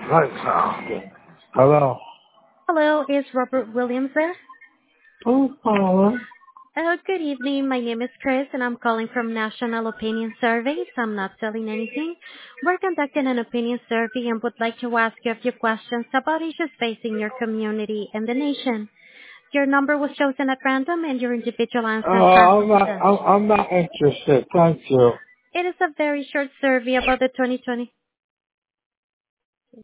Right now. Hello. Hello, is Robert Williams there? Who's calling? Good evening. My name is Chris, and I'm calling from National Opinion Surveys. I'm not selling anything. We're conducting an opinion survey and would like to ask you a few questions about issues facing your community and the nation. Your number was chosen at random, and your individual answers are I'm not interested. Thank you. It is a very short survey about the 2020.